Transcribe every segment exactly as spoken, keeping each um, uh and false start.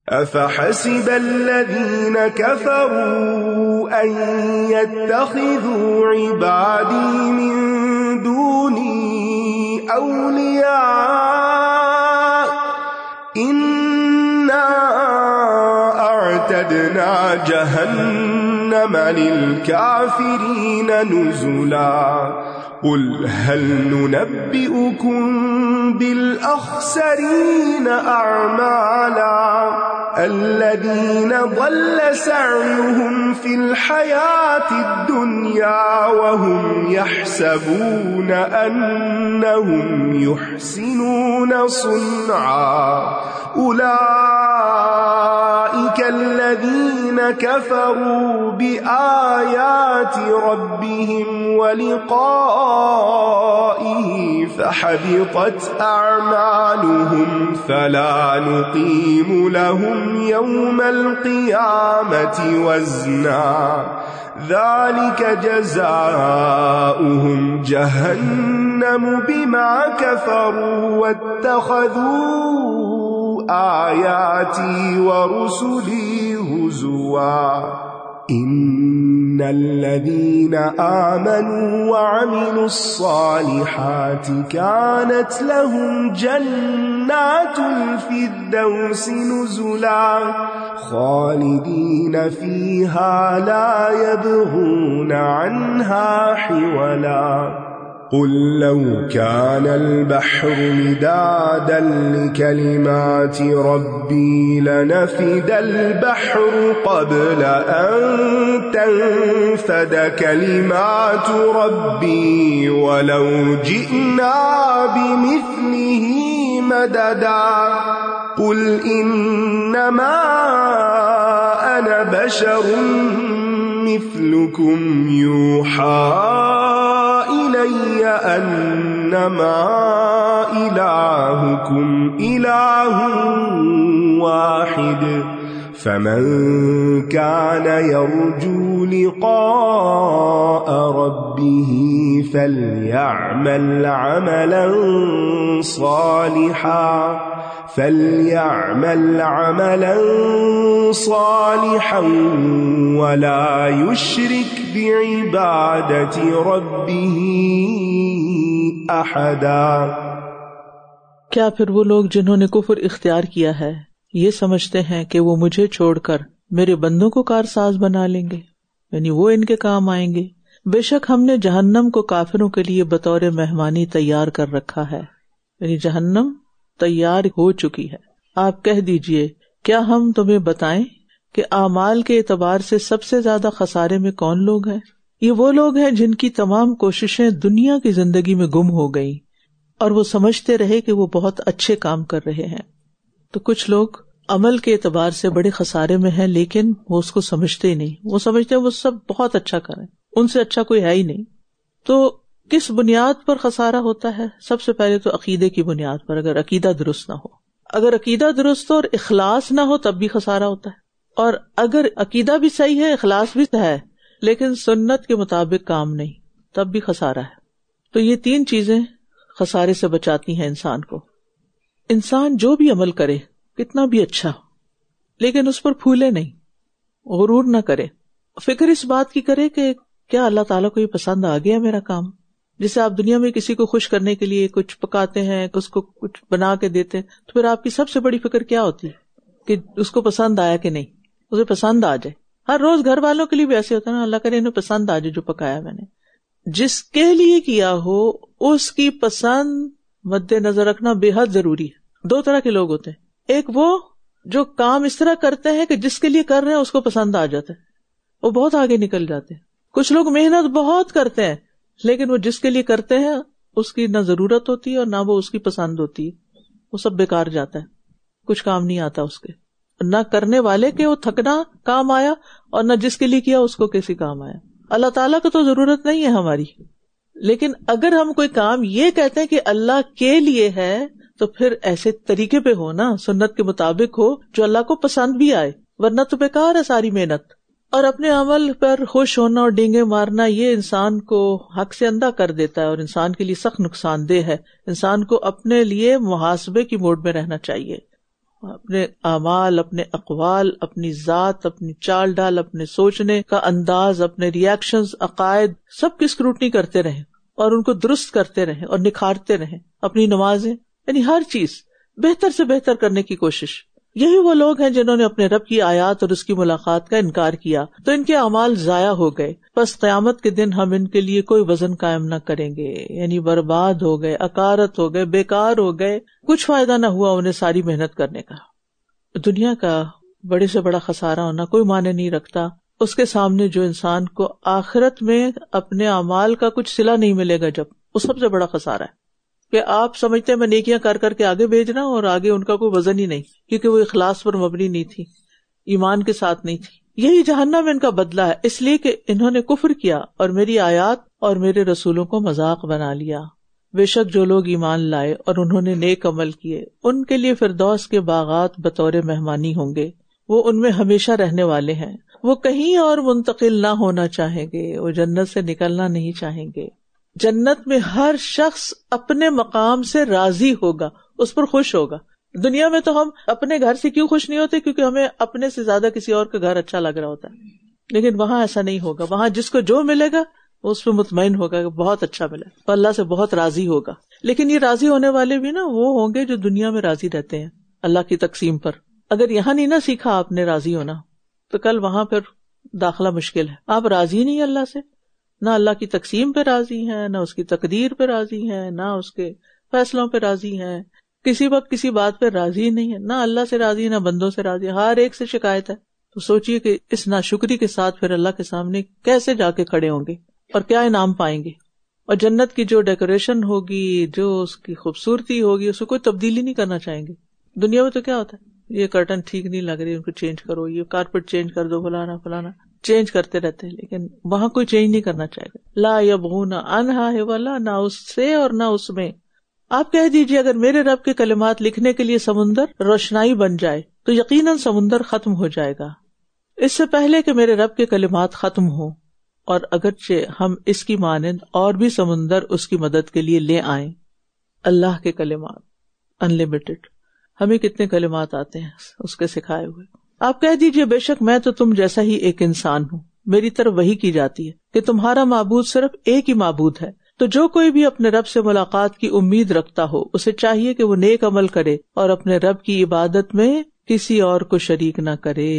أفحسب الذين كفروا أن يتخذوا عبادي من دوني أولياء إنا أعتدنا جهنم للكافرين نزلا قل هل ننبئكم بالأخسرين أعمالا الذين ضل سعيهم في الحياة الدنيا وهم يحسبون أنهم يحسنون صنعا أولئك الذين كفروا بآيات ربهم ولقائه فحبطت أعمالهم فلا نقيم لهم يوم القيامة وزنا ذلك جزاؤهم جهنم بما كفروا واتخذوا آياتي ورسلي هزوا إن الذين آمنوا وعملوا الصالحات كانت لهم جنات الفردوس نزلا خالدين فيها لا يبغون عنها حولا قل لو كان البحر مدادا لكلمات ربي لنفد البحر قبل أن تنفد كلمات ربي ولو جئنا بمثله مددا قل إنما أنا بشر مثلكم يوحى إلي أنما إلهكم إله واحد فمن كان يرجو لقاء ربه فليعمل عملا صالحا فليعمل عملا صالحا ولا يشرك بعبادة ربه أحدا۔ کیا پھر وہ لوگ جنہوں نے کفر اختیار کیا ہے یہ سمجھتے ہیں کہ وہ مجھے چھوڑ کر میرے بندوں کو کارساز بنا لیں گے، یعنی وہ ان کے کام آئیں گے؟ بے شک ہم نے جہنم کو کافروں کے لیے بطور مہمانی تیار کر رکھا ہے، یعنی جہنم تیار ہو چکی ہے۔ آپ کہہ دیجئے کیا ہم تمہیں بتائیں کہ اعمال کے اعتبار سے سب سے زیادہ خسارے میں کون لوگ ہیں؟ یہ وہ لوگ ہیں جن کی تمام کوششیں دنیا کی زندگی میں گم ہو گئیں اور وہ سمجھتے رہے کہ وہ بہت اچھے کام کر رہے ہیں۔ تو کچھ لوگ عمل کے اعتبار سے بڑے خسارے میں ہیں لیکن وہ اس کو سمجھتے ہی نہیں، وہ سمجھتے ہیں وہ سب بہت اچھا کریں، ان سے اچھا کوئی ہے ہی نہیں۔ تو کس بنیاد پر خسارہ ہوتا ہے؟ سب سے پہلے تو عقیدے کی بنیاد پر، اگر عقیدہ درست نہ ہو، اگر عقیدہ درست ہو اور اخلاص نہ ہو تب بھی خسارہ ہوتا ہے، اور اگر عقیدہ بھی صحیح ہے اخلاص بھی ہے لیکن سنت کے مطابق کام نہیں تب بھی خسارہ ہے۔ تو یہ تین چیزیں خسارے سے بچاتی ہیں انسان کو۔ انسان جو بھی عمل کرے کتنا بھی اچھا لیکن اس پر پھولے نہیں، غرور نہ کرے، فکر اس بات کی کرے کہ کیا اللہ تعالیٰ کو یہ پسند آ گیا میرا کام۔ جسے آپ دنیا میں کسی کو خوش کرنے کے لیے کچھ پکاتے ہیں، اس کو کچھ بنا کے دیتے ہیں، تو پھر آپ کی سب سے بڑی فکر کیا ہوتی ہے کہ اس کو پسند آیا کہ نہیں، اسے پسند آ جائے۔ ہر روز گھر والوں کے لیے بھی ایسے ہوتا ہے نا، اللہ کرے انہیں پسند آ جائے جو پکایا میں نے۔ جس کے لیے کیا ہو اس کی پسند مد نظر رکھنا بے حد ضروری ہے۔ دو طرح کے لوگ ہوتے ہیں، ایک وہ جو کام اس طرح کرتے ہیں کہ جس کے لیے کر رہے ہیں اس کو پسند آ جاتا ہے، وہ بہت آگے نکل جاتے ہیں۔ کچھ لوگ محنت بہت کرتے ہیں لیکن وہ جس کے لیے کرتے ہیں اس کی نہ ضرورت ہوتی ہے اور نہ وہ اس کی پسند ہوتی ہے، وہ سب بیکار جاتا ہے، کچھ کام نہیں آتا اس کے، نہ کرنے والے کے وہ تھکنا کام آیا اور نہ جس کے لیے کیا اس کو کسی کام آیا۔ اللہ تعالیٰ کو تو ضرورت نہیں ہے ہماری، لیکن اگر ہم کوئی کام یہ کہتے ہیں کہ اللہ کے لیے ہے تو پھر ایسے طریقے پہ ہو نا، سنت کے مطابق ہو جو اللہ کو پسند بھی آئے، ورنہ تو بیکار ہے ساری محنت۔ اور اپنے عمل پر خوش ہونا اور ڈینگے مارنا یہ انسان کو حق سے اندھا کر دیتا ہے اور انسان کے لیے سخت نقصان دہ ہے۔ انسان کو اپنے لیے محاسبے کی موڈ میں رہنا چاہیے۔ اپنے اعمال، اپنے اقوال، اپنی ذات، اپنی چال ڈال، اپنے سوچنے کا انداز، اپنے ریئیکشنز، عقائد، سب کی اسکروٹنی کرتے رہیں اور ان کو درست کرتے رہیں اور نکھارتے رہیں. اپنی نمازیں، یعنی ہر چیز بہتر سے بہتر کرنے کی کوشش. یہی وہ لوگ ہیں جنہوں نے اپنے رب کی آیات اور اس کی ملاقات کا انکار کیا تو ان کے اعمال ضائع ہو گئے. بس قیامت کے دن ہم ان کے لیے کوئی وزن قائم نہ کریں گے، یعنی برباد ہو گئے، اکارت ہو گئے، بیکار ہو گئے، کچھ فائدہ نہ ہوا انہیں ساری محنت کرنے کا. دنیا کا بڑے سے بڑا خسارہ ہونا کوئی معنی نہیں رکھتا اس کے سامنے جو انسان کو آخرت میں اپنے اعمال کا کچھ صلہ نہیں ملے گا. جب وہ سب سے بڑا خسارہ ہے کہ آپ سمجھتے ہیں میں نیکیاں کر کر کے آگے بھیجنا اور آگے ان کا کوئی وزن ہی نہیں، کیونکہ وہ اخلاص پر مبنی نہیں تھی، ایمان کے ساتھ نہیں تھی. یہی جہنم ان کا بدلہ ہے، اس لیے کہ انہوں نے کفر کیا اور میری آیات اور میرے رسولوں کو مذاق بنا لیا. بے شک جو لوگ ایمان لائے اور انہوں نے نیک عمل کیے ان کے لیے فردوس کے باغات بطور مہمانی ہوں گے، وہ ان میں ہمیشہ رہنے والے ہیں. وہ کہیں اور منتقل نہ ہونا چاہیں گے، وہ جنت سے نکلنا نہیں چاہیں گے. جنت میں ہر شخص اپنے مقام سے راضی ہوگا، اس پر خوش ہوگا. دنیا میں تو ہم اپنے گھر سے کیوں خوش نہیں ہوتے؟ کیونکہ ہمیں اپنے سے زیادہ کسی اور کا گھر اچھا لگ رہا ہوتا ہے. لیکن وہاں ایسا نہیں ہوگا، وہاں جس کو جو ملے گا وہ اس پہ مطمئن ہوگا کہ بہت اچھا ملا، تو اللہ سے بہت راضی ہوگا. لیکن یہ راضی ہونے والے بھی نا وہ ہوں گے جو دنیا میں راضی رہتے ہیں اللہ کی تقسیم پر. اگر یہاں نہیں نہ سیکھا آپ نے راضی ہونا تو کل وہاں پھر داخلہ مشکل ہے. آپ راضی نہیں اللہ سے، نہ اللہ کی تقسیم پہ راضی ہیں، نہ اس کی تقدیر پہ راضی ہیں، نہ اس کے فیصلوں پہ راضی ہیں، کسی وقت کسی بات پہ راضی نہیں ہے، نہ اللہ سے راضی نہ بندوں سے راضی، ہر ایک سے شکایت ہے. تو سوچئے کہ اس ناشکری کے ساتھ پھر اللہ کے سامنے کیسے جا کے کھڑے ہوں گے اور کیا انعام پائیں گے. اور جنت کی جو ڈیکوریشن ہوگی، جو اس کی خوبصورتی ہوگی، اس کو کوئی تبدیلی نہیں کرنا چاہیں گے. دنیا میں تو کیا ہوتا ہے، یہ کرٹن ٹھیک نہیں لگ رہی، ان کو چینج کرو، یہ کارپیٹ چینج کر دو، فلانا فلانا چینج کرتے رہتے ہیں. لیکن وہاں کوئی چینج نہیں کرنا چاہے گا. لا یبغون عنہا حولا، نہ اس سے اور نہ اس میں. آپ کہہ دیجئے اگر میرے رب کے کلمات لکھنے کے لیے سمندر روشنائی بن جائے تو یقیناً سمندر ختم ہو جائے گا اس سے پہلے کہ میرے رب کے کلمات ختم ہوں. اور اگرچہ ہم اس کی مانند اور بھی سمندر اس کی مدد کے لیے لے آئیں. اللہ کے کلمات انلمیٹڈ، ہمیں کتنے کلمات آتے ہیں اس کے سکھائے ہوئے. آپ کہہ دیجئے بے شک میں تو تم جیسا ہی ایک انسان ہوں، میری طرف وحی کی جاتی ہے کہ تمہارا معبود صرف ایک ہی معبود ہے. تو جو کوئی بھی اپنے رب سے ملاقات کی امید رکھتا ہو اسے چاہیے کہ وہ نیک عمل کرے اور اپنے رب کی عبادت میں کسی اور کو شریک نہ کرے.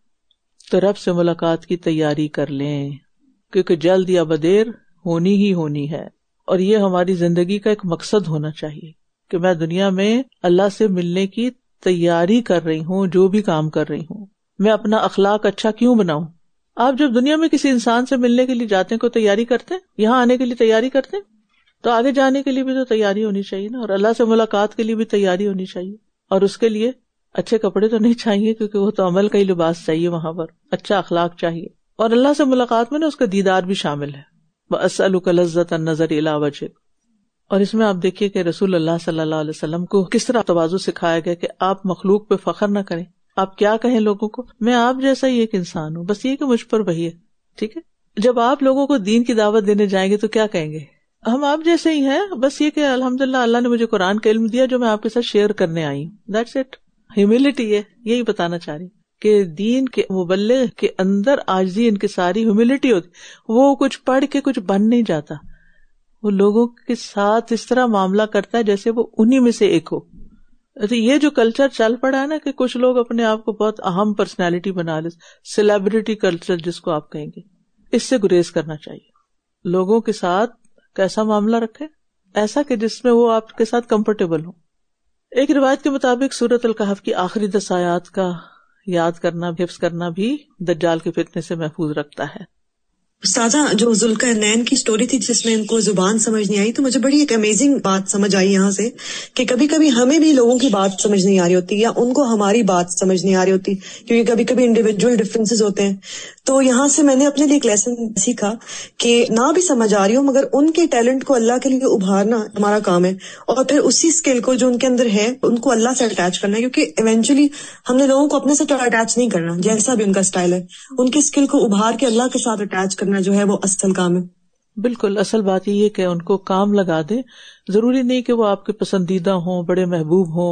تو رب سے ملاقات کی تیاری کر لیں کیونکہ جلد یا بدیر ہونی ہی ہونی ہے. اور یہ ہماری زندگی کا ایک مقصد ہونا چاہیے کہ میں دنیا میں اللہ سے ملنے کی تیاری کر رہی ہوں، جو بھی کام کر رہی ہوں میں اپنا اخلاق اچھا کیوں بناؤں. آپ جب دنیا میں کسی انسان سے ملنے کے لیے جاتے ہیں کوئی تیاری کرتے ہیں، یہاں آنے کے لیے تیاری کرتے ہیں، تو آگے جانے کے لیے بھی تو تیاری ہونی چاہیے نا. اور اللہ سے ملاقات کے لیے بھی تیاری ہونی چاہیے. اور اس کے لیے اچھے کپڑے تو نہیں چاہیے کیونکہ وہ تو عمل کا ہی لباس چاہیے، وہاں پر اچھا اخلاق چاہیے. اور اللہ سے ملاقات میں نا اس کا دیدار بھی شامل ہے. وَأَسْأَلُكَ لَذَّةَ النَّظَرِ إِلَىٰ وَجْهِكَ. اور اس میں آپ دیکھیے کہ رسول اللہ صلی اللہ علیہ وسلم کو کس طرح تواضع سکھایا گیا کہ آپ مخلوق پہ فخر نہ کریں. آپ کیا کہیں لوگوں کو، میں آپ جیسا ہی ایک انسان ہوں، بس یہ کہ مجھ پر وحی ہے. ٹھیک ہے، جب آپ لوگوں کو دین کی دعوت دینے جائیں گے تو کیا کہیں گے، ہم آپ جیسے ہی ہیں، بس یہ کہ الحمدللہ اللہ نے مجھے قرآن کا علم دیا جو میں آپ کے ساتھ شیئر کرنے آئی ہوں. That's it. ہیوملٹی ہے، یہی بتانا چاہ رہی کہ دین کے مبلغ کے اندر عاجزی انکساری ہیوملٹی ہوتی. وہ کچھ پڑھ کے کچھ بن نہیں جاتا، وہ لوگوں کے ساتھ اس طرح معاملہ کرتا ہے جیسے وہ انہی میں سے ایک ہو. یہ جو کلچر چل پڑا ہے نا کہ کچھ لوگ اپنے آپ کو بہت اہم پرسنالٹی بنا لے، سیلیبریٹی کلچر جس کو آپ کہیں گے، اس سے گریز کرنا چاہیے. لوگوں کے ساتھ کیسا معاملہ رکھے، ایسا کہ جس میں وہ آپ کے ساتھ کمفرٹیبل ہو. ایک روایت کے مطابق سورۃ الکہف کی آخری دس آیات کا یاد کرنا، حفظ کرنا بھی دجال کے فتنے سے محفوظ رکھتا ہے. استاذہ جو ذوالقرنین کی سٹوری تھی جس میں ان کو زبان سمجھ نہیں آئی، تو مجھے بڑی ایک امیزنگ بات سمجھ آئی یہاں سے کہ کبھی کبھی ہمیں بھی لوگوں کی بات سمجھ نہیں آ رہی ہوتی یا ان کو ہماری بات سمجھ نہیں آ رہی ہوتی، کیونکہ کبھی کبھی انڈیویجول ڈفرینسز ہوتے ہیں. تو یہاں سے میں نے اپنے لیے ایک لیسن سیکھا کہ نہ بھی سمجھ آ رہی ہو مگر ان کے ٹیلنٹ کو اللہ کے لیے ابھارنا ہمارا کام ہے، اور پھر اسی اسکل کو جو ان کے اندر ہے ان کو اللہ سے اٹیچ کرنا ہے، کیونکہ ایونچولی ہم نے لوگوں کو اپنے سے اٹیچ نہیں کرنا جیسا بھی ان کا اسٹائل ہے، ان کی اسکل کو ابھار کے اللہ کے ساتھ اٹیچ کرنا جو ہے وہ اصل کام ہے. بالکل اصل بات یہ کہ ان کو کام لگا دیں. ضروری نہیں کہ وہ آپ کے پسندیدہ ہوں، بڑے محبوب ہوں،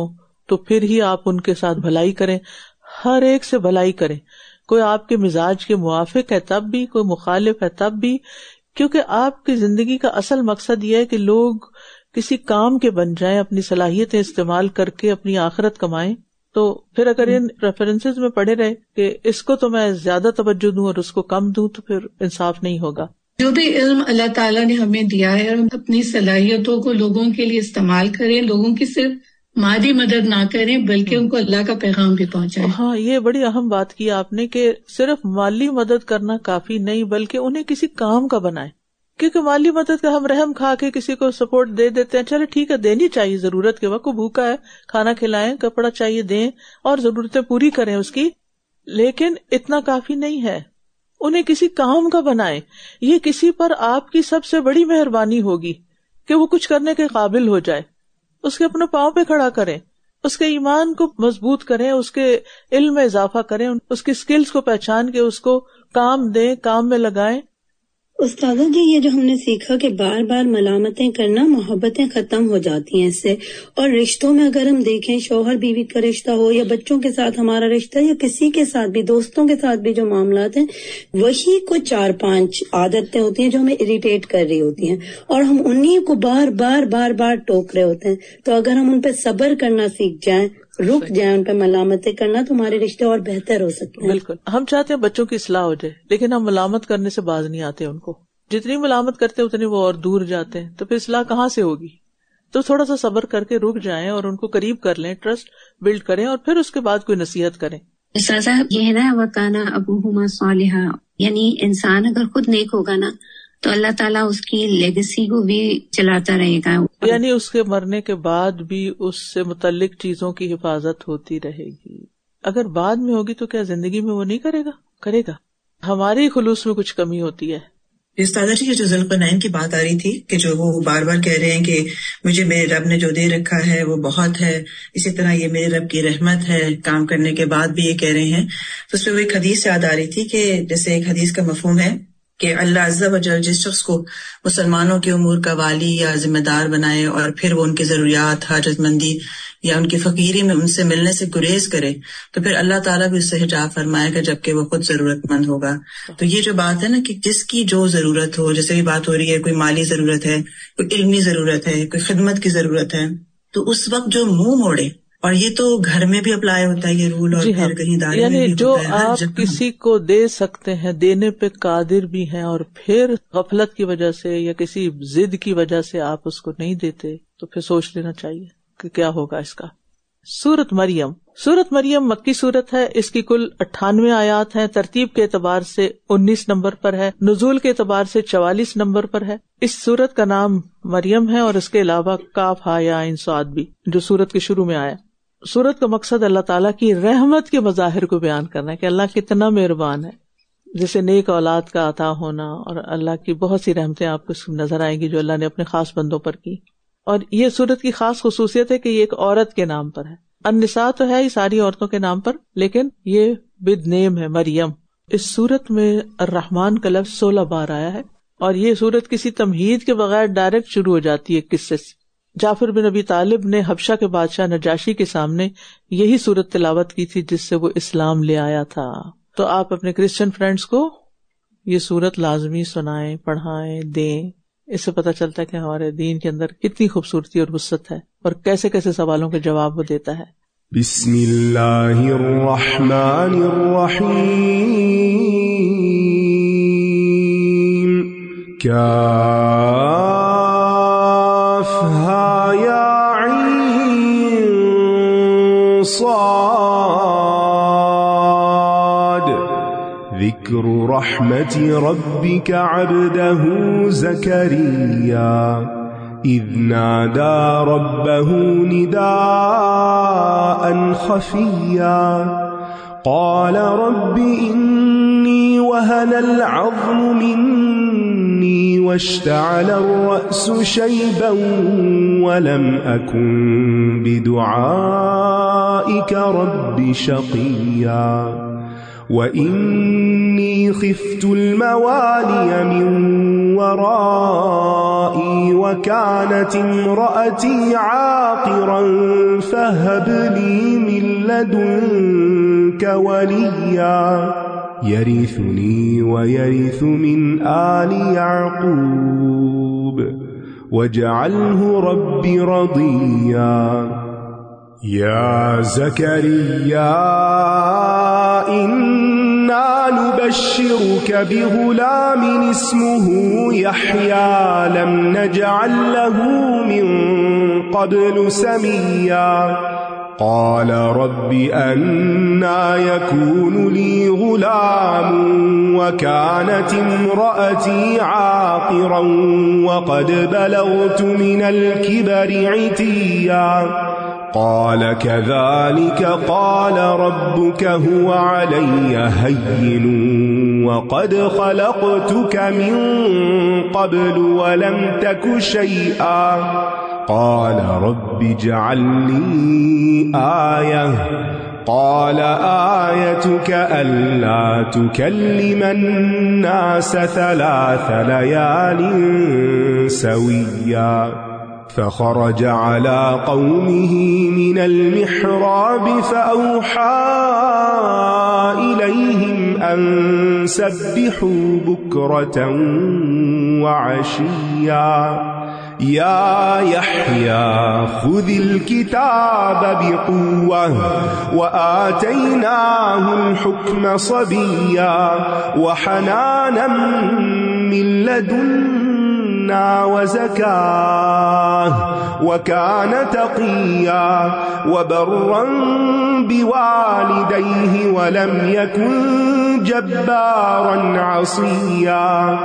تو پھر ہی آپ ان کے ساتھ بھلائی کریں، ہر ایک سے بھلائی کریں. کوئی آپ کے مزاج کے موافق ہے تب بھی، کوئی مخالف ہے تب بھی، کیونکہ آپ کی زندگی کا اصل مقصد یہ ہے کہ لوگ کسی کام کے بن جائیں، اپنی صلاحیتیں استعمال کر کے اپنی آخرت کمائیں. تو پھر اگر ان ریفرنسز میں پڑے رہے کہ اس کو تو میں زیادہ توجہ دوں اور اس کو کم دوں، تو پھر انصاف نہیں ہوگا. جو بھی علم اللہ تعالیٰ نے ہمیں دیا ہے، ہم اپنی صلاحیتوں کو لوگوں کے لیے استعمال کریں، لوگوں کی صرف مادی مدد نہ کریں بلکہ ان کو اللہ کا پیغام بھی پہنچائیں. ہاں، یہ بڑی اہم بات کی آپ نے کہ صرف مالی مدد کرنا کافی نہیں بلکہ انہیں کسی کام کا بنائیں. کیونکہ مالی مدد کا ہم رحم کھا کے کسی کو سپورٹ دے دیتے ہیں، چلے ٹھیک ہے دینی چاہیے، ضرورت کے وقت وہ بھوکا ہے کھانا کھلائیں، کپڑا چاہیے دیں اور ضرورتیں پوری کریں اس کی، لیکن اتنا کافی نہیں ہے. انہیں کسی کام کا بنائیں. یہ کسی پر آپ کی سب سے بڑی مہربانی ہوگی کہ وہ کچھ کرنے کے قابل ہو جائے. اس کے اپنے پاؤں پہ کھڑا کریں، اس کے ایمان کو مضبوط کریں، اس کے علم میں اضافہ کریں، اس کی سکلز کو پہچان کے اس کو کام دیں، کام میں لگائیں. استاذہ جی، یہ جو ہم نے سیکھا کہ بار بار ملامتیں کرنا، محبتیں ختم ہو جاتی ہیں اس سے. اور رشتوں میں اگر ہم دیکھیں، شوہر بیوی کا رشتہ ہو یا بچوں کے ساتھ ہمارا رشتہ یا کسی کے ساتھ بھی، دوستوں کے ساتھ بھی جو معاملات ہیں، وہی کچھ چار پانچ عادتیں ہوتی ہیں جو ہمیں اریٹیٹ کر رہی ہوتی ہیں اور ہم انہی کو بار بار بار بار ٹوک رہے ہوتے ہیں. تو اگر ہم ان پہ صبر کرنا سیکھ جائیں، رک جائیں ان پہ ملامتیں کرنا، تو ہمارے رشتے اور بہتر ہو سکتے ہیں. بالکل. ہم چاہتے ہیں بچوں کی اصلاح ہو جائے، لیکن ہم ملامت کرنے سے باز نہیں آتے. ان کو جتنی ملامت کرتے اتنی وہ اور دور جاتے ہیں، تو پھر اصلاح کہاں سے ہوگی؟ تو تھوڑا سا صبر کر کے رک جائیں اور ان کو قریب کر لیں، ٹرسٹ بلڈ کریں اور پھر اس کے بعد کوئی نصیحت کریں. استاذہ یہ ہے نا، وَكَانَ أَبُوهُمَا صَالِحًا، یعنی انسان اگر خود نیک ہوگا نا تو اللہ تعالیٰ اس کی لیگیسی کو بھی چلاتا رہے گا. یعنی اس کے مرنے کے بعد بھی اس سے متعلق چیزوں کی حفاظت ہوتی رہے گی. اگر بعد میں ہوگی تو کیا زندگی میں وہ نہیں کرے گا؟ کرے گا. ہماری خلوص میں کچھ کمی ہوتی ہے. استاذہ جی، جو ذوالقرنین کی بات آ رہی تھی کہ جو وہ بار بار کہہ رہے ہیں کہ مجھے میرے رب نے جو دے رکھا ہے وہ بہت ہے، اسی طرح یہ میرے رب کی رحمت ہے، کام کرنے کے بعد بھی یہ کہہ رہے ہیں، تو اس میں وہ ایک حدیث یاد آ رہی تھی کہ جیسے ایک حدیث کا مفہوم ہے کہ اللہ عز و جل جس شخص کو مسلمانوں کے امور کا والی یا ذمہ دار بنائے اور پھر وہ ان کی ضروریات، حاجت مندی یا ان کی فقیری میں ان سے ملنے سے گریز کرے، تو پھر اللہ تعالیٰ بھی اس سے حجاب فرمائے گا جبکہ وہ خود ضرورت مند ہوگا. تو یہ جو بات ہے نا کہ جس کی جو ضرورت ہو، جیسے بھی بات ہو رہی ہے، کوئی مالی ضرورت ہے، کوئی علمی ضرورت ہے، کوئی خدمت کی ضرورت ہے، تو اس وقت جو منہ موڑے، اور یہ تو گھر میں بھی اپلائی ہوتا ہے یہ رول، اور جی ہاں. پھر کہیں داری یعنی میں بھی جو ہوتا ہے. آپ کسی کو دے سکتے ہیں، دینے پہ قادر بھی ہیں، اور پھر غفلت کی وجہ سے یا کسی ضد کی وجہ سے آپ اس کو نہیں دیتے، تو پھر سوچ لینا چاہیے کہ کیا ہوگا اس کا. سورت مریم. سورت مریم مکی سورت ہے. اس کی کل اٹھانوے آیات ہیں. ترتیب کے اعتبار سے انیس نمبر پر ہے، نزول کے اعتبار سے چوالیس نمبر پر ہے. اس سورت کا نام مریم ہے، اور اس کے علاوہ کاف ہا یا عین صاد بھی جو سورت کے شروع میں آیا. سورت کا مقصد اللہ تعالیٰ کی رحمت کے مظاہر کو بیان کرنا ہے کہ اللہ کتنا مہربان ہے، جیسے نیک اولاد کا عطا ہونا، اور اللہ کی بہت سی رحمتیں آپ کو نظر آئیں گی جو اللہ نے اپنے خاص بندوں پر کی. اور یہ سورت کی خاص خصوصیت ہے کہ یہ ایک عورت کے نام پر ہے. النساء تو ہے ہی ساری عورتوں کے نام پر، لیکن یہ ود نیم ہے مریم. اس سورت میں الرحمن کا لفظ سولہ بار آیا ہے، اور یہ سورت کسی تمہید کے بغیر ڈائریکٹ شروع ہو جاتی ہے قصے سے. جعفر بن ابی طالب نے حبشہ کے بادشاہ نجاشی کے سامنے یہی سورت تلاوت کی تھی جس سے وہ اسلام لے آیا تھا. تو آپ اپنے کرسچن فرینڈز کو یہ سورت لازمی سنائیں، پڑھائیں، دیں. اس سے پتہ چلتا ہے کہ ہمارے دین کے اندر کتنی خوبصورتی اور وسعت ہے، اور کیسے کیسے سوالوں کے جواب وہ دیتا ہے. بسم اللہ الرحمن الرحیم. کاف ہا یا عین صاد. ذکر رحمت ربک عبدہ زکریا اذ نادى ربه نداء خفيا قال رب إني وهن العظم مني واشتعل الرأس شيبا ولم أكن بدعائك رب شقيا وإني خفت الموالي من ورائي وكانت امرأتي عاقرا فهب لي من لدنك وليا يرثني ويرث من آل يعقوب واجعله رب رضيا يا زكريا إنا نبشرك بغلام اسمه يحيى لم نجعل له من قبل سميا قال رب أنى يكون لي غلام وكانت امرأتي عاقرا وقد بلغت من الكبر عتيا قال كذلك قال ربك هو علي هين وقد خلقتك من قبل ولم تك شيئا قال رب اجعل لي آية قال آيتك ألا تكلم الناس ثلاث ليال سويا فخرج على قومه من المحراب فأوحى إليهم أن سبحوا بكرة وعشيا يا يحيى خذ الكتاب بقوة وآتيناه الحكم صبيا وحنانا من لدنا وزكاة وكان تقيا وبرا بوالديه ولم يكن جبارا عصيا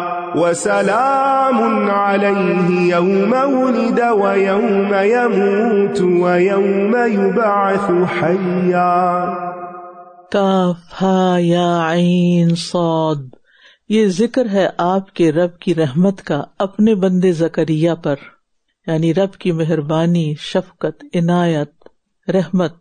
وسلام عليه يوم ولد ويوم يموت ويوم يبعث حيا. کاف ہا یا عین صاد. یہ ذکر ہے آپ کے رب کی رحمت کا اپنے بندے زکریا پر، یعنی رب کی مہربانی، شفقت، عنایت، رحمت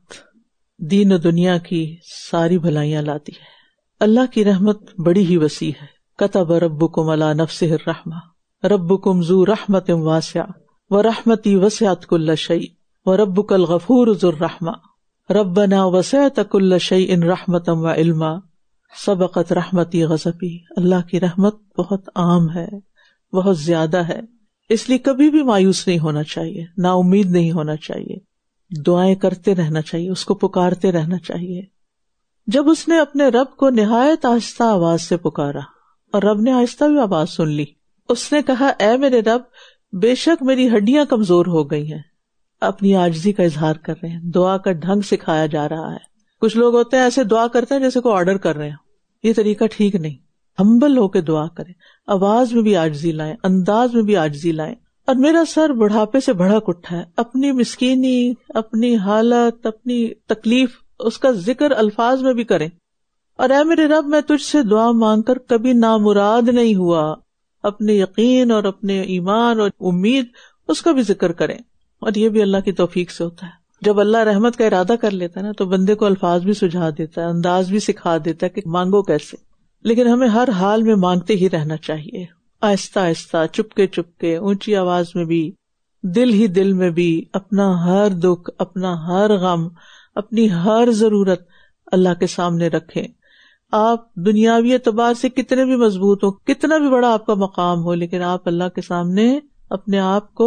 دین و دنیا کی ساری بھلائیاں لاتی ہے. اللہ کی رحمت بڑی ہی وسیع ہے. کتب ربکم علی نفسہ الرحمہ ربکم ذو رحمت واسعہ ورحمتی وسعت کل شیء وربک الغفور ذو الرحمہ ربنا وسعت کل شیء رحمتا وعلما سبقت رحمتی غضبی. اللہ کی رحمت بہت عام ہے، بہت زیادہ ہے، اس لیے کبھی بھی مایوس نہیں ہونا چاہیے، نا امید نہیں ہونا چاہیے، دعائیں کرتے رہنا چاہیے، اس کو پکارتے رہنا چاہیے. جب اس نے اپنے رب کو نہایت آہستہ آواز سے پکارا اور رب نے آہستہ بھی آواز سن لی، اس نے کہا اے میرے رب بے شک میری ہڈیاں کمزور ہو گئی ہیں. اپنی عاجزی کا اظہار کر رہے ہیں، دعا کا ڈھنگ سکھایا جا رہا ہے. کچھ لوگ ہوتے ہیں ایسے دعا کرتے ہیں جیسے کوئی آرڈر کر رہے ہیں، یہ طریقہ ٹھیک نہیں. ہمبل ہو کے دعا کریں، آواز میں بھی عاجزی لائیں، انداز میں بھی عاجزی لائیں. اور میرا سر بڑھاپے سے بھڑک اٹھا ہے، اپنی مسکینی، اپنی حالت، اپنی تکلیف، اس کا ذکر الفاظ میں بھی کریں. اور اے میرے رب میں تجھ سے دعا مانگ کر کبھی نامراد نہیں ہوا. اپنے یقین اور اپنے ایمان اور امید اس کا بھی ذکر کریں. اور یہ بھی اللہ کی توفیق سے ہوتا ہے. جب اللہ رحمت کا ارادہ کر لیتا ہے نا تو بندے کو الفاظ بھی سجھا دیتا ہے، انداز بھی سکھا دیتا ہے کہ مانگو کیسے. لیکن ہمیں ہر حال میں مانگتے ہی رہنا چاہیے، آہستہ آہستہ، چپکے چپکے، اونچی آواز میں بھی، دل ہی دل میں بھی. اپنا ہر دکھ، اپنا ہر غم، اپنی ہر ضرورت اللہ کے سامنے رکھیں. آپ دنیاوی اعتبار سے کتنے بھی مضبوط ہو، کتنا بھی بڑا آپ کا مقام ہو، لیکن آپ اللہ کے سامنے اپنے آپ کو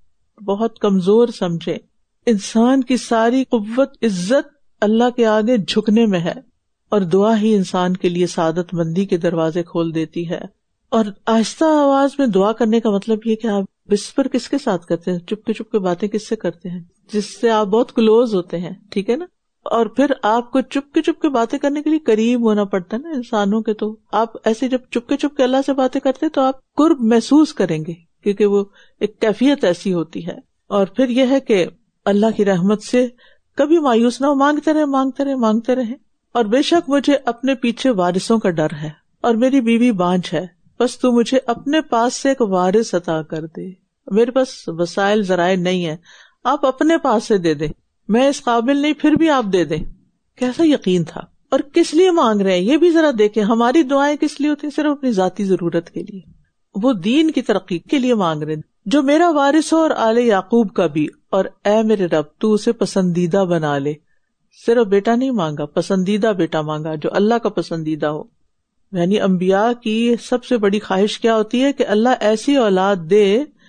بہت کمزور سمجھیں. انسان کی ساری قوت، عزت اللہ کے آگے جھکنے میں ہے، اور دعا ہی انسان کے لیے سعادت مندی کے دروازے کھول دیتی ہے. اور آہستہ آواز میں دعا کرنے کا مطلب یہ کہ آپ وسپر کس کے ساتھ کرتے ہیں، چپ کے چپ کے باتیں کس سے کرتے ہیں، جس سے آپ بہت کلوز ہوتے ہیں، ٹھیک ہے نا. اور پھر آپ کو چپ کے چپ کے باتیں کرنے کے لیے قریب ہونا پڑتا ہے نا انسانوں کے. تو آپ ایسے جب چپ کے چپ کے اللہ سے باتیں کرتے تو آپ قرب محسوس کریں گے، کیونکہ وہ ایک کیفیت ایسی ہوتی ہے. اور پھر یہ ہے کہ اللہ کی رحمت سے کبھی مایوس نہ ہو، مانگتے رہے مانگتے رہے مانگتے رہے. اور بے شک مجھے اپنے پیچھے وارثوں کا ڈر ہے، اور میری بیوی بانجھ ہے، بس تو مجھے اپنے پاس سے ایک وارث عطا کر دے. میرے پاس وسائل ذرائع نہیں ہے، آپ اپنے پاس سے دے دیں. میں اس قابل نہیں، پھر بھی آپ دے دیں. کیسا یقین تھا. اور کس لیے مانگ رہے ہیں یہ بھی ذرا دیکھیں. ہماری دعائیں کس لیے ہوتی ہیں؟ صرف اپنی ذاتی ضرورت کے لیے. وہ دین کی ترقی کے لیے مانگ رہے ہیں. جو میرا وارث ہو اور آل یعقوب کا بھی, اور اے میرے رب تو اسے پسندیدہ بنا لے. صرف بیٹا نہیں مانگا, پسندیدہ بیٹا مانگا جو اللہ کا پسندیدہ ہو. یعنی انبیاء کی سب سے بڑی خواہش کیا ہوتی ہے کہ اللہ ایسی اولاد دے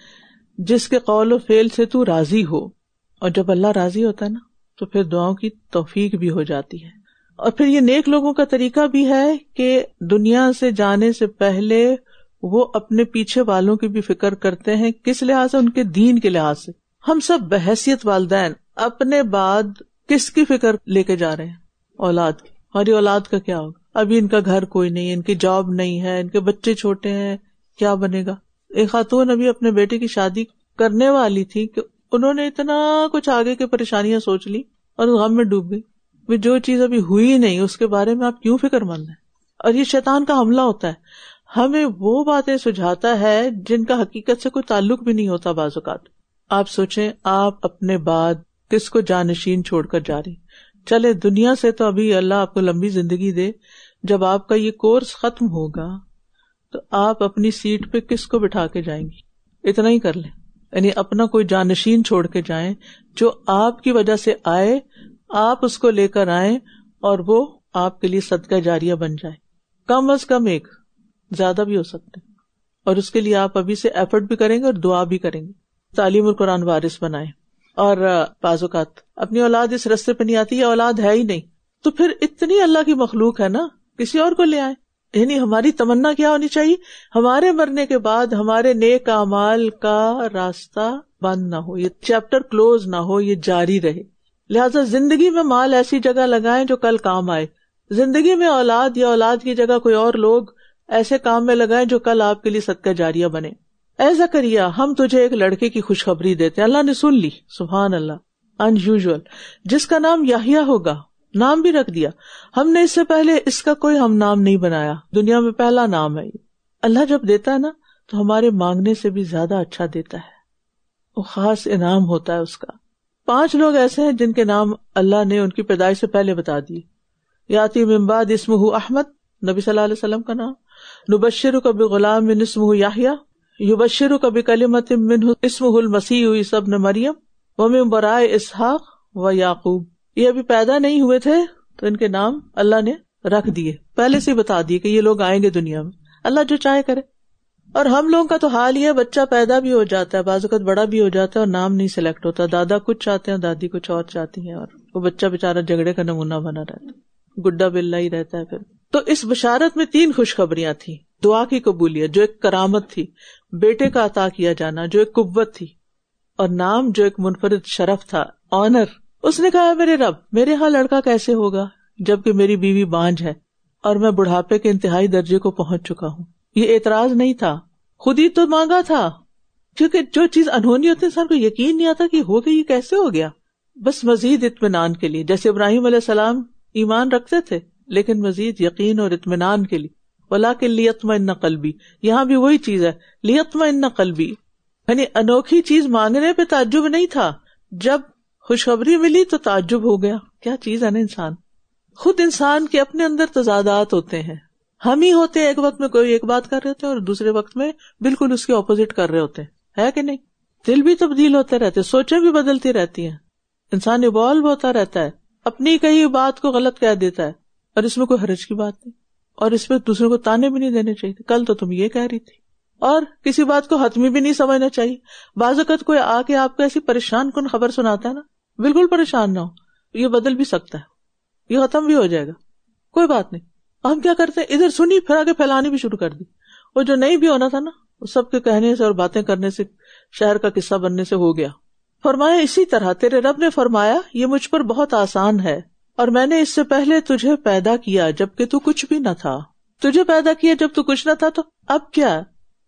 جس کے قول و فعل سے تو راضی ہو. اور جب اللہ راضی ہوتا ہے نا تو پھر دعاؤں کی توفیق بھی ہو جاتی ہے. اور پھر یہ نیک لوگوں کا طریقہ بھی ہے کہ دنیا سے جانے سے پہلے وہ اپنے پیچھے والوں کی بھی فکر کرتے ہیں. کس لحاظ سے؟ ان کے دین کے لحاظ سے. ہم سب بحیثیت والدین اپنے بعد کس کی فکر لے کے جا رہے ہیں؟ اولاد کی. ہماری اولاد کا کیا ہوگا؟ ابھی ان کا گھر کوئی نہیں, ان کی جاب نہیں ہے, ان کے بچے چھوٹے ہیں, کیا بنے گا؟ ایک خاتون ابھی اپنے بیٹے کی شادی کرنے والی تھی کہ انہوں نے اتنا کچھ آگے کی پریشانیاں سوچ لی اور غم میں ڈوب گئی. جو چیز ابھی ہوئی نہیں اس کے بارے میں آپ کیوں فکر مند ہیں؟ اور یہ شیطان کا حملہ ہوتا ہے, ہمیں وہ باتیں سجھاتا ہے جن کا حقیقت سے کوئی تعلق بھی نہیں ہوتا بعض اوقات. آپ سوچیں آپ اپنے بعد کس کو جانشین چھوڑ کر جا رہی. چلے دنیا سے تو ابھی اللہ آپ کو لمبی زندگی دے, جب آپ کا یہ کورس ختم ہوگا تو آپ اپنی سیٹ پہ کس کو بٹھا کے جائیں گی؟ اتنا ہی کر لیں, یعنی اپنا کوئی جانشین چھوڑ کے جائیں جو آپ کی وجہ سے آئے, آپ اس کو لے کر آئیں اور وہ آپ کے لیے صدقہ جاریہ بن جائے. کم از کم ایک, زیادہ بھی ہو سکتے, اور اس کے لیے آپ ابھی سے ایفرٹ بھی کریں گے اور دعا بھی کریں گے. تعلیم القرآن وارث بنائیں. اور بعض اوقات اپنی اولاد اس رستے پہ نہیں آتی, یہ اولاد ہے ہی نہیں, تو پھر اتنی اللہ کی مخلوق ہے نا, کسی اور کو لے آئیں. یعنی ہماری تمنا کیا ہونی چاہیے؟ ہمارے مرنے کے بعد ہمارے نیک اعمال کا راستہ بند نہ ہو, یہ چیپٹر کلوز نہ ہو, یہ جاری رہے. لہٰذا زندگی میں مال ایسی جگہ لگائیں جو کل کام آئے. زندگی میں اولاد یا اولاد کی جگہ کوئی اور لوگ ایسے کام میں لگائیں جو کل آپ کے لیے صدقہ جاریہ بنے. اے زکریا ہم تجھے ایک لڑکے کی خوشخبری دیتے ہیں. اللہ نے سن لی, سبحان اللہ, ان یوزول, جس کا نام یحییٰ ہوگا. نام بھی رکھ دیا. ہم نے اس سے پہلے اس کا کوئی ہم نام نہیں بنایا, دنیا میں پہلا نام ہے. اللہ جب دیتا ہے نا تو ہمارے مانگنے سے بھی زیادہ اچھا دیتا ہے, وہ خاص انعام ہوتا ہے اس کا. پانچ لوگ ایسے ہیں جن کے نام اللہ نے ان کی پیدائش سے پہلے بتا دیے. یاتی من بعد اسمہ احمد, نبی صلی اللہ علیہ وسلم کا نام. نبشرک بغلام اسمہ یحییٰ یبشرک بکلمۃ منہ اسمہ المسیح عیسی ابن مریم ومن ورائے اسحاق و یعقوب. یہ ابھی پیدا نہیں ہوئے تھے تو ان کے نام اللہ نے رکھ دیے, پہلے سے بتا دیے کہ یہ لوگ آئیں گے دنیا میں, اللہ جو چاہے کرے. اور ہم لوگوں کا تو حال یہ ہے, بچہ پیدا بھی ہو جاتا ہے, بعض اوقات بڑا بھی ہو جاتا ہے اور نام نہیں سلیکٹ ہوتا. دادا کچھ چاہتے ہیں, دادی کچھ اور چاہتی ہیں, اور وہ بچہ بےچارا جھگڑے کا نمونہ بنا رہتا ہے, گڈا بلا ہی رہتا ہے پھر. تو اس بشارت میں تین خوشخبریاں تھیں. دعا کی قبولیت جو ایک کرامت تھی, بیٹے کا عطا کیا جانا جو ایک قوت تھی, اور نام جو ایک منفرد شرف تھا, آنر. اس نے کہا میرے رب میرے ہاں لڑکا کیسے ہوگا جبکہ میری بیوی بانجھ ہے اور میں بڑھاپے کے انتہائی درجے کو پہنچ چکا ہوں. یہ اعتراض نہیں تھا, خود ہی تو مانگا تھا, کیونکہ جو چیز انہونی ہوتی ہے انسان کو یقین نہیں آتا کہ ہو گئی, یہ کیسے ہو گیا. بس مزید اطمینان کے لیے, جیسے ابراہیم علیہ السلام ایمان رکھتے تھے لیکن مزید یقین اور اطمینان کے لیے. وَلَٰكِن لِيَطْمَئِنَّ قَلْبِي, یہاں بھی وہی چیز ہے, لِيَطْمَئِنَّ قَلْبِي, یعنی انوکھی چیز مانگنے پہ تعجب نہیں تھا, جب خوشخبری ملی تو تعجب ہو گیا. کیا چیز ہے نا انسان. خود انسان کے اپنے اندر تضادات ہوتے ہیں. ہم ہی ہوتے ہیں ایک وقت میں کوئی ایک بات کر رہے ہوتے ہیں اور دوسرے وقت میں بالکل اس کے اپوزٹ کر رہے ہوتے ہیں, ہے کہ نہیں. دل بھی تبدیل ہوتے رہتے, سوچیں بھی بدلتی رہتی ہیں, انسان ایوالو ہوتا رہتا ہے, اپنی کئی بات کو غلط کہہ دیتا ہے, اور اس میں کوئی حرج کی بات نہیں, اور اس میں دوسرے کو تانے بھی نہیں دینے چاہیے. کل تو تم یہ کہہ رہی تھی, اور کسی بات کو حتمی بھی نہیں سمجھنا چاہیے. بعض اوقات کوئی آ کے آپ کو ایسی پریشان کن خبر سناتا ہے نا, بالکل پریشان نہ ہو, یہ بدل بھی سکتا ہے, یہ ختم بھی ہو جائے گا, کوئی بات نہیں. ہم کیا کرتے ہیں, ادھر سنی پھر آگے پھیلانی بھی شروع کر دی. وہ جو نہیں بھی ہونا تھا نا, وہ سب کے کہنے سے اور باتیں کرنے سے شہر کا قصہ بننے سے ہو گیا. فرمایا اسی طرح تیرے رب نے فرمایا یہ مجھ پر بہت آسان ہے, اور میں نے اس سے پہلے تجھے پیدا کیا جبکہ تو کچھ بھی نہ تھا. تجھے پیدا کیا جب تو کچھ نہ تھا, تو اب کیا,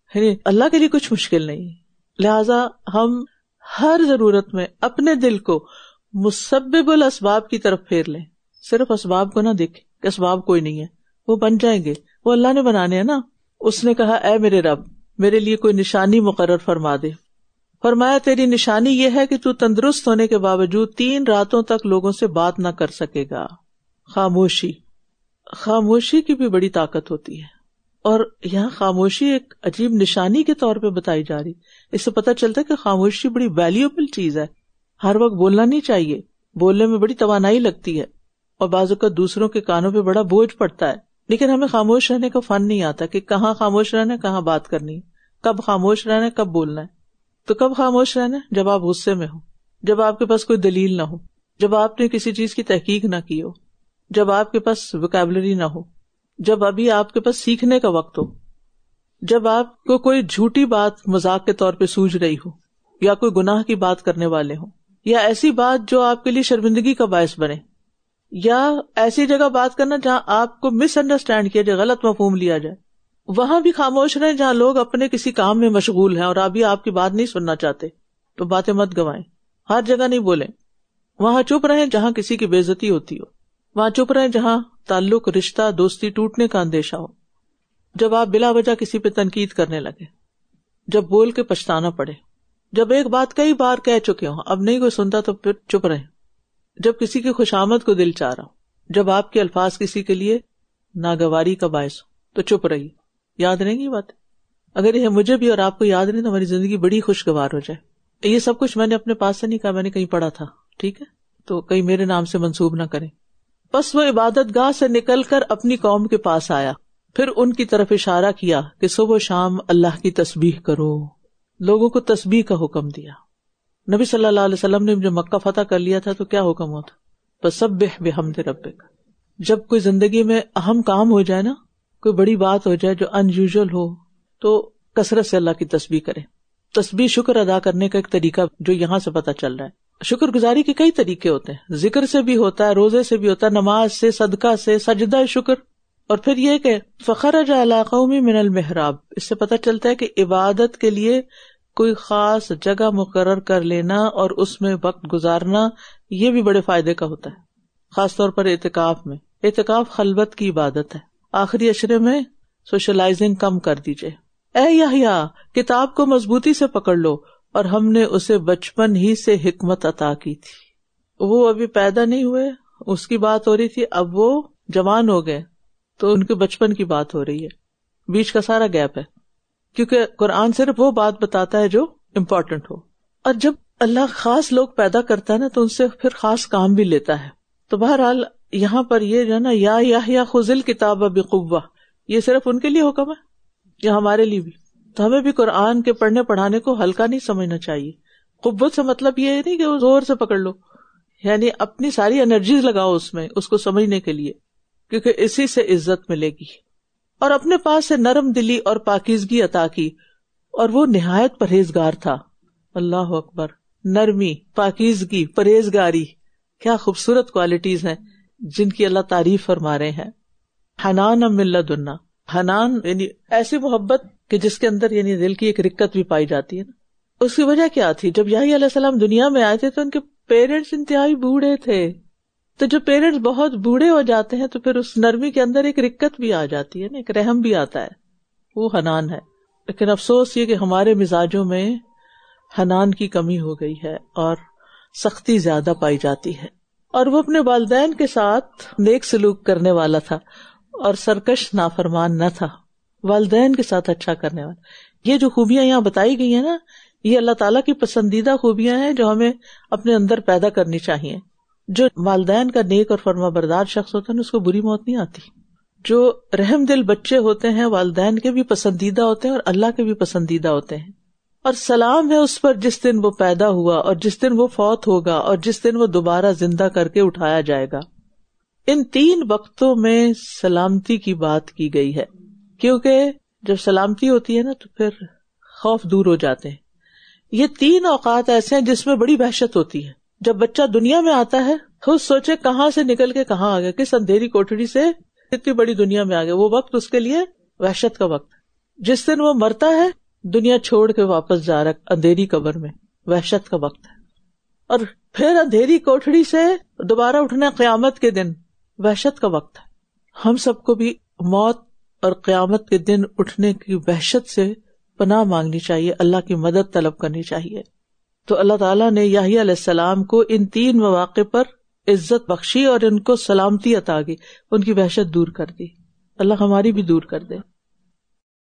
اللہ کے لیے کچھ مشکل نہیں. لہذا ہم ہر ضرورت میں اپنے دل کو مسبب الاسباب کی طرف پھیر لیں. صرف اسباب کو نہ دیکھیں کہ اسباب کوئی نہیں ہے, وہ بن جائیں گے, وہ اللہ نے بنانے ہیں نا. اس نے کہا اے میرے رب میرے لیے کوئی نشانی مقرر فرما دے. فرمایا تیری نشانی یہ ہے کہ تو تندرست ہونے کے باوجود تین راتوں تک لوگوں سے بات نہ کر سکے گا. خاموشی, خاموشی کی بھی بڑی طاقت ہوتی ہے، اور یہاں خاموشی ایک عجیب نشانی کے طور پہ بتائی جا رہی. اس سے پتہ چلتا ہے کہ خاموشی بڑی ویلیوبل چیز ہے. ہر وقت بولنا نہیں چاہیے، بولنے میں بڑی توانائی لگتی ہے اور بعض اوقات دوسروں کے کانوں پہ بڑا بوجھ پڑتا ہے، لیکن ہمیں خاموش رہنے کا فن نہیں آتا کہ کہاں خاموش رہنا ہے، کہاں بات کرنی ہے، کب خاموش رہنا ہے، کب بولنا ہے. تو کب خاموش رہنا ہے؟ جب آپ غصے میں ہو، جب آپ کے پاس کوئی دلیل نہ ہو، جب آپ نے کسی چیز کی تحقیق نہ کی ہو، جب آپ کے پاس ویکیبلری نہ ہو، جب ابھی آپ کے پاس سیکھنے کا وقت ہو، جب آپ کو کوئی جھوٹی بات مذاق کے طور پہ سوج رہی ہو، یا کوئی گناہ کی بات کرنے والے ہوں، یا ایسی بات جو آپ کے لیے شرمندگی کا باعث بنے، یا ایسی جگہ بات کرنا جہاں آپ کو مس انڈرسٹینڈ کیا جائے، غلط مفہوم لیا جائے، وہاں بھی خاموش رہیں. جہاں لوگ اپنے کسی کام میں مشغول ہیں اور ابھی آپ کی بات نہیں سننا چاہتے تو باتیں مت گوائیں. ہر جگہ نہیں بولیں. وہاں چپ رہیں جہاں کسی کی بے عزتی ہوتی ہو، وہاں چپ رہیں جہاں تعلق، رشتہ، دوستی ٹوٹنے کا اندیشہ ہو، جب آپ بلا وجہ کسی پہ تنقید کرنے لگے، جب بول کے پچھتانا پڑے، جب ایک بات کئی بار کہہ چکے ہوں اب نہیں کوئی سنتا تو پھر چپ رہیں، جب کسی کی خوشامد کو دل چاہ رہا ہو، جب آپ کے الفاظ کسی کے لیے ناگواری کا باعث ہو تو چپ رہیے. یاد رہیں گی بات؟ اگر یہ مجھے بھی اور آپ کو یاد نہیں تو ہماری زندگی بڑی خوشگوار ہو جائے. یہ سب کچھ میں نے اپنے پاس سے نہیں کہا، میں نے کہیں پڑھا تھا، ٹھیک ہے؟ تو کہیں میرے نام سے منسوب نہ کریں. پس وہ عبادت گاہ سے نکل کر اپنی قوم کے پاس آیا، پھر ان کی طرف اشارہ کیا کہ صبح و شام اللہ کی تسبیح کرو. لوگوں کو تسبیح کا حکم دیا. نبی صلی اللہ علیہ وسلم نے جب مکہ فتح کر لیا تھا تو کیا حکم ہوتا؟ فسبح بحمد ربک. جب کوئی زندگی میں اہم کام ہو جائے نا، کوئی بڑی بات ہو جائے جو ان یوزول ہو، تو کثرت سے اللہ کی تسبیح کریں. تسبیح شکر ادا کرنے کا ایک طریقہ جو یہاں سے پتہ چل رہا ہے. شکر گزاری کے کئی طریقے ہوتے ہیں، ذکر سے بھی ہوتا ہے، روزے سے بھی ہوتا ہے، نماز سے، صدقہ سے، سجدہ شکر. اور پھر یہ کہ فخرج علی قوم من المحراب، اس سے پتہ چلتا ہے کہ عبادت کے لیے کوئی خاص جگہ مقرر کر لینا اور اس میں وقت گزارنا یہ بھی بڑے فائدے کا ہوتا ہے، خاص طور پر اعتکاف میں. اعتکاف خلوت کی عبادت ہے. آخری عشرے میں سوشلائزنگ کم کر دیجئے. اے یحییٰ، کتاب کو مضبوطی سے پکڑ لو، اور ہم نے اسے بچپن ہی سے حکمت عطا کی تھی. وہ ابھی پیدا نہیں ہوئے، اس کی بات ہو رہی تھی، اب وہ جوان ہو گئے تو ان کے بچپن کی بات ہو رہی ہے. بیچ کا سارا گیپ ہے، کیونکہ قرآن صرف وہ بات بتاتا ہے جو امپورٹنٹ ہو. اور جب اللہ خاص لوگ پیدا کرتا ہے نا تو ان سے پھر خاص کام بھی لیتا ہے. تو بہرحال یہاں پر یہ جو ہے نا، یا یحییٰ خذ الکتاب بقوہ، یہ صرف ان کے لیے حکم ہے یا ہمارے لیے بھی؟ تو ہمیں بھی قرآن کے پڑھنے پڑھانے کو ہلکا نہیں سمجھنا چاہیے. قوت سے مطلب یہ نہیں کہ وہ زور سے پکڑ لو، یعنی اپنی ساری انرجیز لگاؤ اس میں، اس کو سمجھنے کے لیے، کیونکہ اسی سے عزت ملے گی. اور اپنے پاس سے نرم دلی اور پاکیزگی عطا کی، اور وہ نہایت پرہیزگار تھا. اللہ اکبر. نرمی، پاکیزگی، پرہیزگاری، کیا خوبصورت کوالٹیز ہیں جن کی اللہ تعریف فرما رہے ہیں. حنان من لدنا، حنان یعنی ایسی محبت کہ جس کے اندر یعنی دل کی ایک رکت بھی پائی جاتی ہے نا. اس کی وجہ کیا تھی؟ جب یحییٰ علیہ السلام دنیا میں آئے تھے تو ان کے پیرنٹس انتہائی بوڑھے تھے. تو جب پیرنٹس بہت بوڑھے ہو جاتے ہیں تو پھر اس نرمی کے اندر ایک رکت بھی آ جاتی ہے نا، ایک رحم بھی آتا ہے، وہ حنان ہے. لیکن افسوس یہ کہ ہمارے مزاجوں میں حنان کی کمی ہو گئی ہے اور سختی زیادہ پائی جاتی ہے. اور وہ اپنے والدین کے ساتھ نیک سلوک کرنے والا تھا اور سرکش نافرمان نہ تھا. والدین کے ساتھ اچھا کرنے والا. یہ جو خوبیاں یہاں بتائی گئی ہیں نا، یہ اللہ تعالیٰ کی پسندیدہ خوبیاں ہیں جو ہمیں اپنے اندر پیدا کرنی چاہیے. جو والدین کا نیک اور فرما بردار شخص ہوتا ہے اس کو بری موت نہیں آتی. جو رحم دل بچے ہوتے ہیں والدین کے بھی پسندیدہ ہوتے ہیں اور اللہ کے بھی پسندیدہ ہوتے ہیں. اور سلام ہے اس پر جس دن وہ پیدا ہوا اور جس دن وہ فوت ہوگا اور جس دن وہ دوبارہ زندہ کر کے اٹھایا جائے گا. ان تین وقتوں میں سلامتی کی بات کی گئی ہے، کیونکہ جب سلامتی ہوتی ہے نا تو پھر خوف دور ہو جاتے ہیں. یہ تین اوقات ایسے ہیں جس میں بڑی وحشت ہوتی ہے. جب بچہ دنیا میں آتا ہے خود سوچے کہاں سے نکل کے کہاں آ گیا، کس اندھیری کوٹڑی سے اتنی بڑی دنیا میں آ گیا. وہ وقت اس کے لیے وحشت کا وقت ہے. جس دن وہ مرتا ہے دنیا چھوڑ کے واپس جا رہا اندھیری قبر میں، وحشت کا وقت ہے. اور پھر اندھیری کوٹڑی سے دوبارہ اٹھنا قیامت کے دن، وحشت کا وقت ہے. ہم سب کو بھی موت اور قیامت کے دن اٹھنے کی وحشت سے پناہ مانگنی چاہیے، اللہ کی مدد طلب کرنی چاہیے. تو اللہ تعالیٰ نے یحییٰ علیہ السلام کو ان تین مواقع پر عزت بخشی اور ان کو سلامتی عطا کی، ان کی وحشت دور کر دی. اللہ ہماری بھی دور کر دے.